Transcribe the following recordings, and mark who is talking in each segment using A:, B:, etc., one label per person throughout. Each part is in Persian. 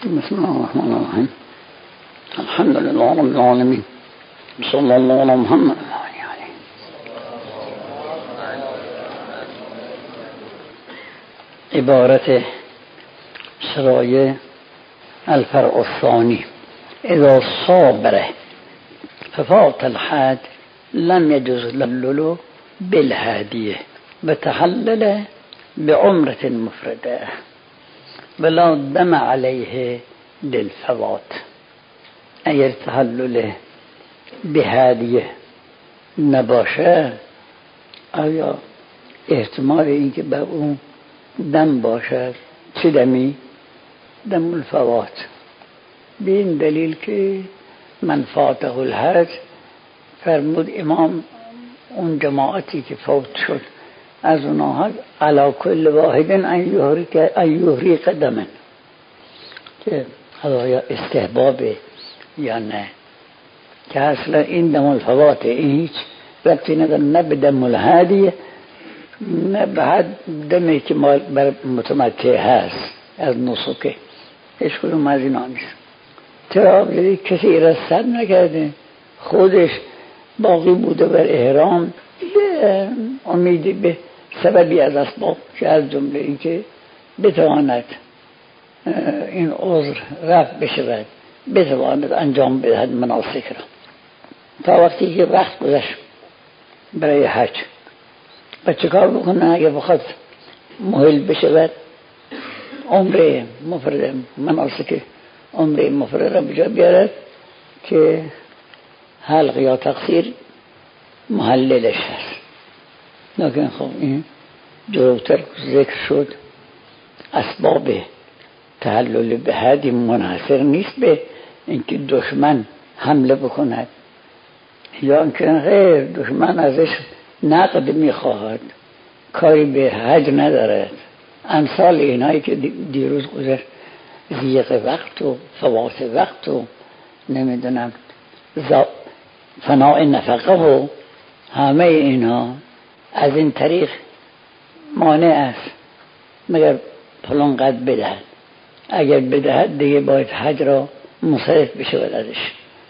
A: بسم الله الرحمن الرحیم. الحمد لله رب العالمین. صلی الله علی محمد. عبارت سرای الفرع الثانی: اذا صابره ففات الحد لم يجوز للولو بالهادیه و تحلل بعمرة مفرده ولا دم علیه للفوات. اگر تحلل بهادیه نباشه آیا احتمال اینکه به اون دم باشد؟ چه دمی؟ دم الفوات. به این دلیل که من فاته الحج فرمود امام اون جماعتی که فوت شد از اونها علی کل واحد ان یحریق دمن، که آیا استحبابه یا نه، که اصلا این دم الفوات هیچ ربطی نداره نه به دم الهادیه نه به دمی که بر متمتع هست از نسکه، هیچ کدوم از اینا نیست. تراب کسی رصد نکرده، خودش باقی بوده بر احرام، امیدی به سببی از اسباب که از جمله این که بتواند این عذر رفع بشود، بتواند انجام بدهد مناسک را، تا وقتی که وقت گذشت برای حج. و چه کار بکنه اگه بخواد محل بشود؟ عمره مفرده، مناسک عمره مفرده را بجا بیارد که حلق یا تقصیر محللش هست. لیکن خب این جلوتر ذکر شد اسباب تحلل به حدی منحصر نیست به اینکه دشمن حمله بکند یا اینکه غیر دشمن ازش نقد میخواهد، کاری به حج ندارد. امثال اینایی که دیروز گذشت، ضیق وقت و فوات وقت و نمیدونم فناء نفقه و همه اینا از این طریق مانع است مگر پلان قد بدهد. اگر بدهد دیگه باید حج را منصرف بشه ازش.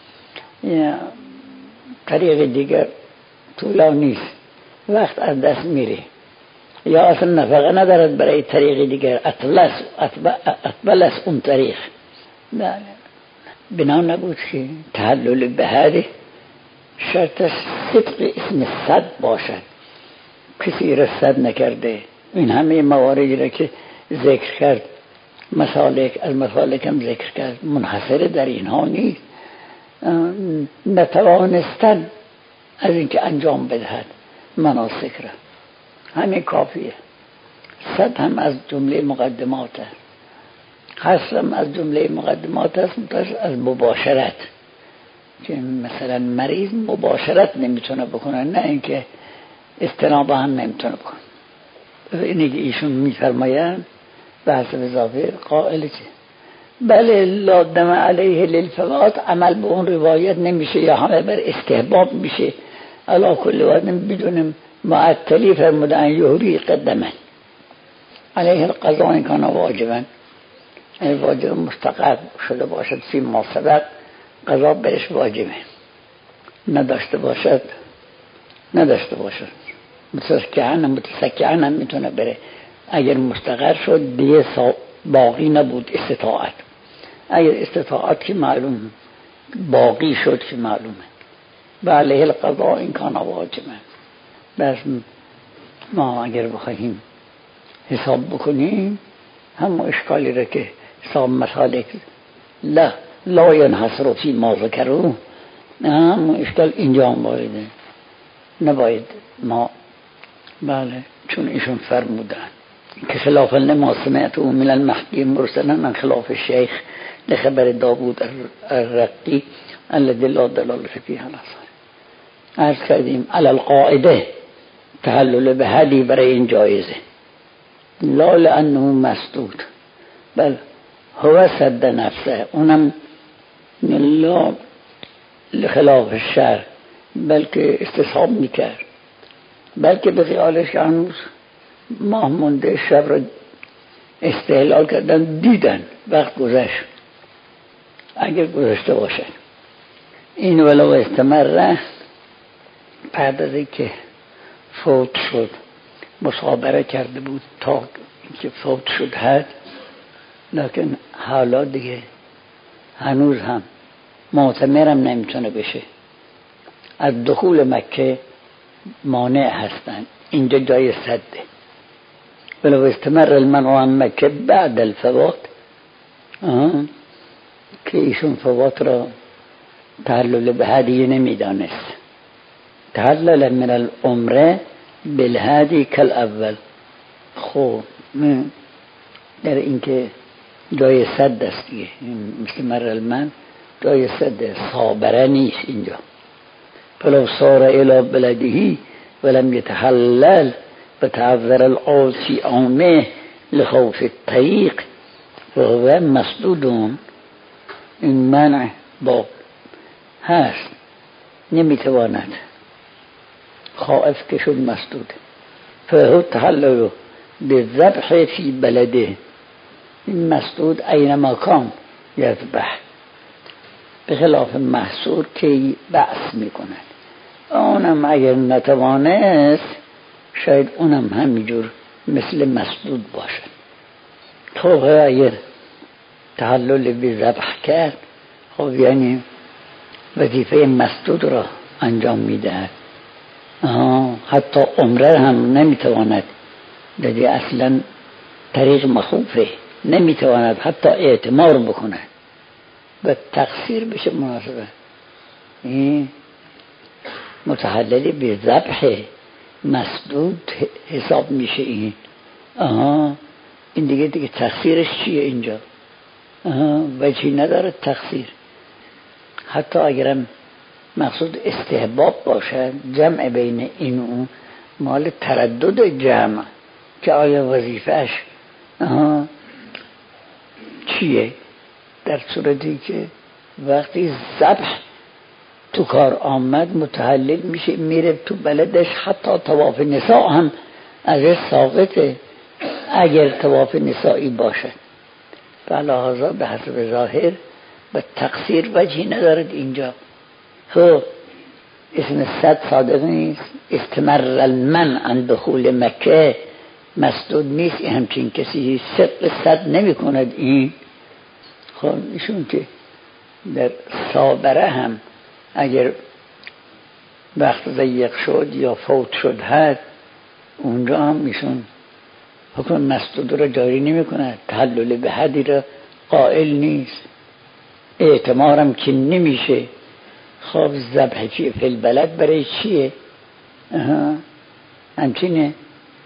A: طریق دیگر طولانی نیست، وقت از دست میره، یا اصلا نفقه ندارد برای طریق دیگر، اطول از اون طریق. بنا نبود که تحلل به حد شرطش صدق اسم صد باشد. کسی رصد نکرده. این همه مواردی را که ذکر کرد، مسالک از مسالک هم ذکر کرد، منحصر در اینها نیست. نتوانستن از اینکه انجام بدهد مناسک را، همین کافیه. صد هم از جمله مقدمات است، حسر هم از جمله مقدمات است. از مباشرت، که مثلا مریض مباشرت نمیتونه بکنه، نه اینکه استنابه هم نمیتونه بکنه. اینی که ایشون میفرمایند به حسب اضافه قائل که بله لا دم علیه للفوات عمل به اون روایت نمیشه یا همه بر استحباب میشه. علا کل واحد بدون معطلی فرموده ان یحریق دمن علیه القضاء ان کان واجبا، این واجب مستقر شده باشد فی ما سبق قضا برش واجبه، نداشته باشد متسکعن هم میتونه بره. اگر مستقر شد دیگه باقی نبود استطاعت. اگر استطاعت که معلوم باقی شد که معلومه و علیه القضاء این کان واجبه. بس ما اگر بخواهیم حساب بکنیم هم اشکالی را که حساب مسالک لا ینحصر فی ما ذکروا، هم اشکال اینجا هم وارده. نباید ما بله چون ایشون فرمودن که خلاف لما سمعته من المهدی مرسلا من خلاف الشیخ لخبر داوود الرقی الذی لا دلالة فیه عرض کردیم علی القاعده تحلل به حدی برای این جایزه، لا لانه مسدود بل هو سد نفسه، اونم لا لخلاف الشرع بلکه استصحاب میکرد، بلکه به خیالش هنوز ماه مونده شب را استحلال کردن، دیدن وقت گذشت اگر گذاشته باشد. این ولو استمر، بعد از اینکه فوت شد مصابره کرده بود تا اینکه فوت شد حد، لکن حالا دیگه هنوز هم معتمرم نمیتونه بشه، از دخول مکه مانع هستن، اینجا جای سده. ولو استمر المنع عن مکه بعد الفوات، که ایشون فوات را تحلل به هدیه نمیدانست. تحلل من العمره بالهدی کل اول. خب در اینکه جای صد است دیگه، مستمر المن جای صد، صابره نیست اینجا. فلو صار الى بلده ولم يتحلل بتعذر العاصي عامه لخوف الطریق فهو مسدود. این منع با هست، نمیتواند، خائف که شد مسدود. فهو تحلل بالذبح فی بلده، این مسدود اینما کان یذبح، به خلاف محصور که بأس میکند. اونم اگر نتوانست شاید اونم همینجور مثل مسدود باشد. خب اگر تحلل به ذبح کرد، خب یعنی وظیفه مسدود را انجام میدهد. حتی عمره هم نمیتواند، دیگه اصلا طریق مخوفه، نمیتواند حتی اعتمار بکند، به تقصیر بشه مناسبه. این متحلل به ذبح مسدود حساب میشه. این دیگه تقصیرش چیه اینجا؟ وجهی نداره تقصیر. حتی اگرم مقصود استحباب باشه، جمع بین این و اون مال تردد جمع که آیا وظیفهش چیه، در صورتی که وقتی ذبح تو کار آمد متحلل میشه، میره تو بلدش. حتی طواف نساء هم ازش ساقطه اگر طواف نسائی باشه. فلحاظا به حسب ظاهر به تقصیر وجهی ندارد اینجا. خب اسم صد صادق نیست. استمر المن عن دخول مکه مسدود نیست. همچین کسی صدق صد نمی کند. این خب ایشون که در صابره هم اگر وقت ضیق شد یا فوت شد حد، اونجا هم ایشون حکم مسدود را جاری نمی کند، تحلل به حدی را قائل نیست، اعتمارم که نمیشه. خب ذبح چیه؟ فی البلد برای چیه؟ همچینه.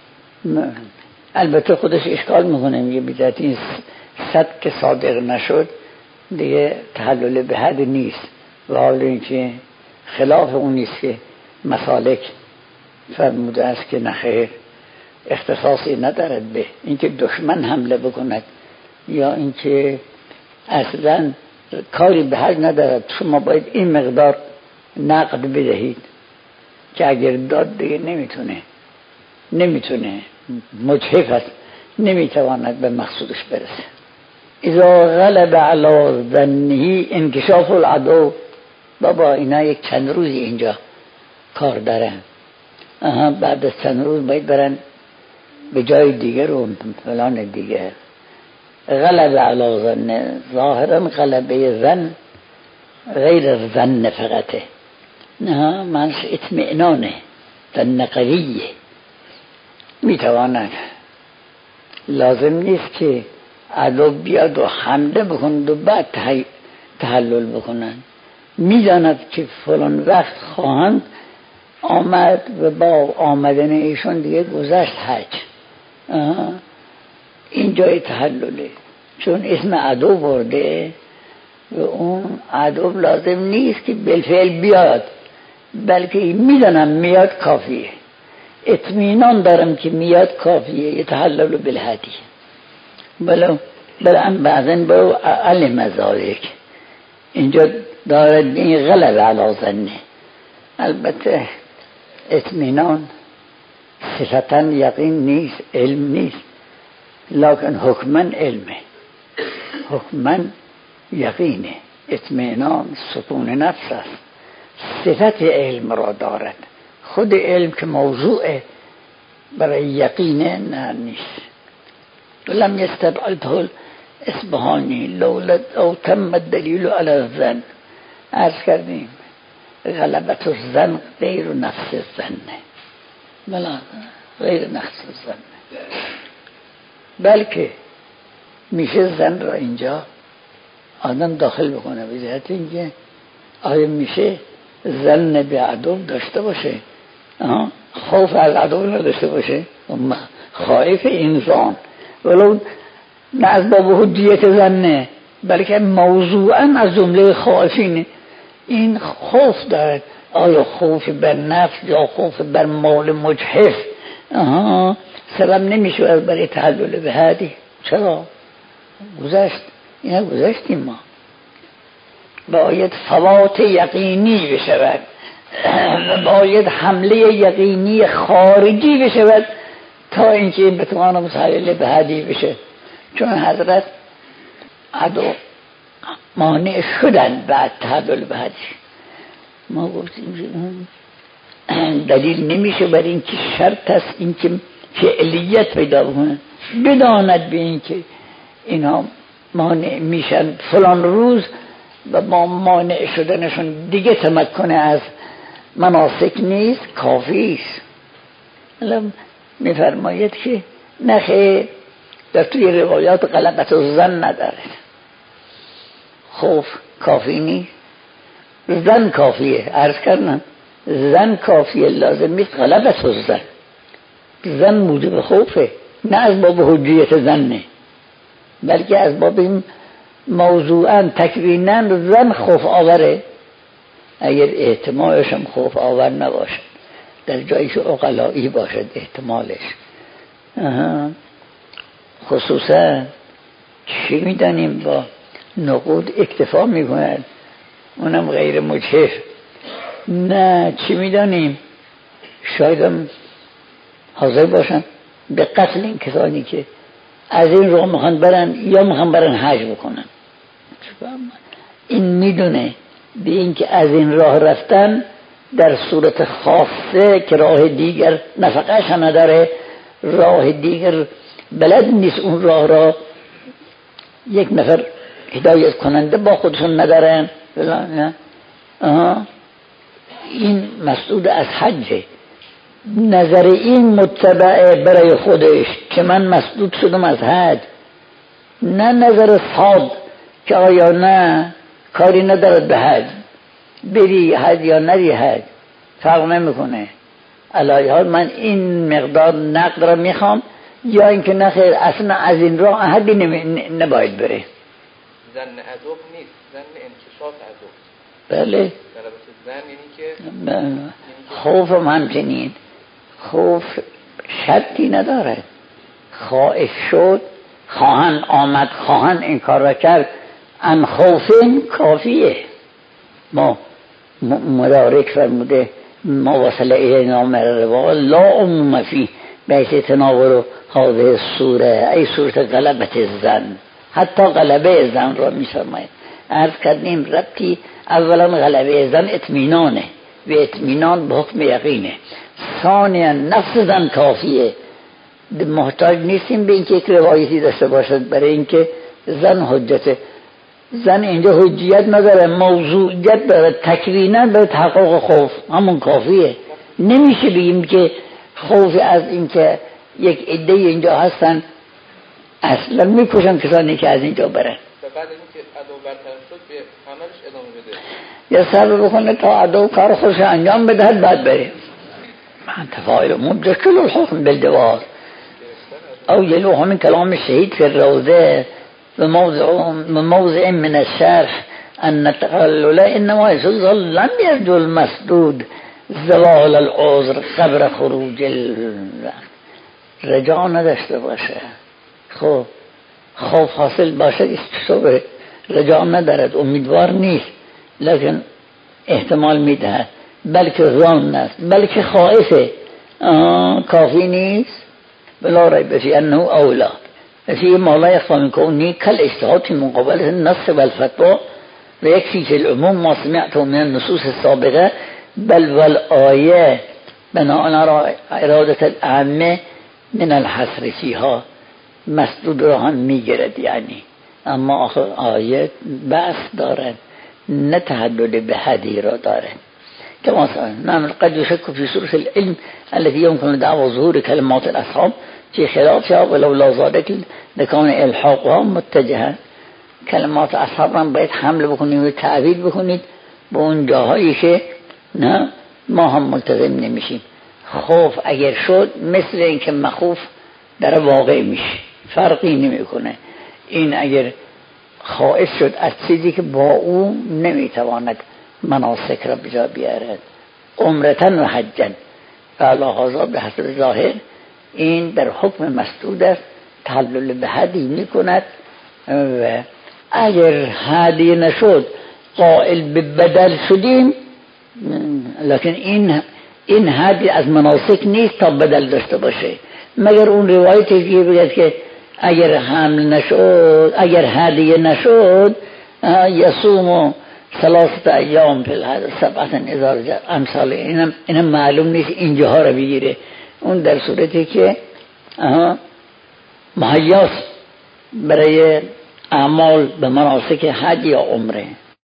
A: البته خودش اشکال میکنه، میگه بیدت این صد که صادق نشد دیگه تحلل به حد نیست، و حال اینکه خلاف اون نیست که مسالک فرموده است که نخیر، اختصاصی ندارد به اینکه دشمن حمله بکند یا اینکه اصلا کاری به حد ندارد. شما باید این مقدار نقد بدهید که اگر داد دیگه نمیتونه مجحف است، نمیتواند به مقصودش برسه. اذا غلب علی ظنه انکشاف العدو. بابا اینا یک چند روزی اینجا کار دارن، بعد از چند روز باید برن به جای دیگر و فلان دیگر. غلب علی ظنه، ظاهرا غلبه ظن غیر ظن فقطه، نه منش اطمئنانه، ظن قویه. میتواند، لازم نیست که عدو بیاد و حمله بکند و بعد تحلل بکنن. میداند که فلان وقت خواهند آمد و با آمدن ایشون دیگه گذشت حج. این جای تحلله، چون اسم عدو برده و اون عدو لازم نیست که بالفعل بیاد، بلکه میدانم میاد کافیه، اطمینان دارم که میاد کافیه، یتحلل بالهدی. بلهم بعضن با علم ذالک. اینجا دارد این غلب علی ظنه. البته اطمینان صفتا یقین نیست، علم نیست، لکن حکمن علمه، حکمن یقینه. اطمینان سکون نفس است، صفت علم را دارد. خود علم که موضوع برای یقین نه نیست. لم یستبعده الاصبهانی لولا او تم الدلیل علی الظن. عرض کردیم غلبت الظن غیر نفس الظن، بلا غیر نفس الظن، بلکه میشه زن را اینجا آدم داخل بکنه به جهت اینکه آیا میشه زن به عدو داشته باشه، خوف از عدو نداشته باشه، خائف انسان ولو نه از باب حجیت زنه بلکه موضوعا از جمله خائفینه. این خوف دارد، آیا خوف بر نفس یا خوف بر مال مجحف سبب نمیشه از برای تحلل به حدی. چرا؟ گذشت، اینا گذشتیم ما. باید فوات یقینی بشود، باید حمله یقینی خارجی بشود تا اینکه این بتوانه مسائل به حدی بشه. چون حضرت عدو مانع شدن بعد تحلل به حدی. ما گفتیم دلیل نمیشه بر اینکه شرط است اینکه فعلیت پیدا بکنه، بداند به اینکه اینا مانع میشن فلان روز و با مانع شدنشون دیگه تمکن از مناسک نیست، کافی است. الان میفرماید که نخیر، در توی روایات غلبت الظن ندارد، خوف کافی نیست، زن کافیه. عرض کردم زن کافیه، لازم نیست غلبت الظن. زن موجب خوفه، نه از باب حجیت زنه بلکه از باب این موضوعا تکوینا زن خوف آوره. اگر احتمالش هم خوف آور نباشد، در جایی که عقلایی باشد احتمالش. خصوصا چی میدانیم با نقود اکتفا میکنند، اونم غیر مجحف. نه چی میدانیم شاید هم حاضر باشن به قتل این کسانی که از این راه میخوان برن یا میخوان برن حج بکنن. این میدونه به این که از این راه رفتن در صورت خاصه که راه دیگر نفقهش نداره، راه دیگر بلد نیست اون راه را یک نفر هدایت کننده با خودشون ندارن، این مسئول از حجه. نظر این متبعه برای خودش که من مسئول شدم از حج، نه نظر صاد که آیا نه کاری ندارد به حج، بری حج یا نری حج فرق نمیکنه. علی حال من این مقدار نقد را میخوام یا اینکه نخیر اصلا از این راه حدی نباید بره.
B: زن عدوب نیست، زن انکشاف عدوب.
A: بله
B: زن یعنی که
A: خوف هم همچنین، خوف شرطی نداره، خائف شد خواهن آمد خواهن این کار را کرد ان خوفین کافیه. ما مدارک فرموده ما وصل اینا مروا لا عموم فی بیت تناور هذه سوره ای سوره غلبت الظن، حتی غلبه زن را می‌فرماید. عرض کردیم ربطی اولا غلبه زن اطمینانه و اطمینان به حکم یقینه، ثانیا نفس زن کافیه، محتاج نیستیم به اینکه یک روایتی داشته باشد برای اینکه زن حجته. زن اینجا حجیت نداره، موضوعیت داره، تکوینا به تحقق خوف همون کافیه. نمیشه بگیم که خوف از اینکه یک عده اینجا هستن اصلا میکشن کسانی که از اینجا برن،
B: بعد اینکه عدو برطرف شد به عملش ادامه بده
A: یا صبر بکنه تا عدو کار خودش انجام بدهد بعد بره. من تفاعل مدرکل الحكم بالجواز او يلوح من كلام الشهيد في الروضة بموضع من الشرح أن التقلل إنما يزول لم يرجو المسدود زوال العذر قبل خروج الوقت. رجاء نداشته باشه، خوف حاصل باشه صبح رجاء ندارد، امیدوار نیست لیکن احتمال میده، بلکه ظن است، بلکه خائفه، کافی نیست. بلا ریب فی انه اولا فی ما لا یخفی من کونه کالاجتهاد فی مقابله النص والفتوى و یکفی فی العموم ما سمعته من النصوص السابقه بل والآیه بناء على اراده العامه من الحصر فیها مسدود را هم میگیرد. یعنی اما آخر آیت بحث دارد نه تحدد به حدی را دارد. كما نعم قد يشك في سورة العلم التي يمكن دعوى ظهور كلمات الأصحاب في خلافها ولولا ذلك لكان الحاقها متجها. کلمات اصحاب را باید حمل بکنید و تعبیر بکنید به اون جاهایی که نه ما هم ملتزم نمیشیم. خوف اگر شد مثل اینکه مخوف در واقع میشه، فرقی نمیکنه. این اگر خائف شد از چیزی که با او نمیتواند مناسک را بجا بیارد، عمرتن و حجن، فعلا به حسب ظاهر این در حکم مسدود است، تحلل به حدی میکند. و اگر حدی نشد قائل به بدل شدیم، لکن این حدی از مناسک نیست تا بدل داشته باشه، مگر اون روایتی که بگید که اگر حمل نشد، اگر حدی نشد یصوم 3 ایام فی الحج 7 اذا رجع امثال. اینم معلوم نیست اینجاها رو بگیره. اون در صورتی که مهیاس برای اعمال به مناسک حج یا عمره.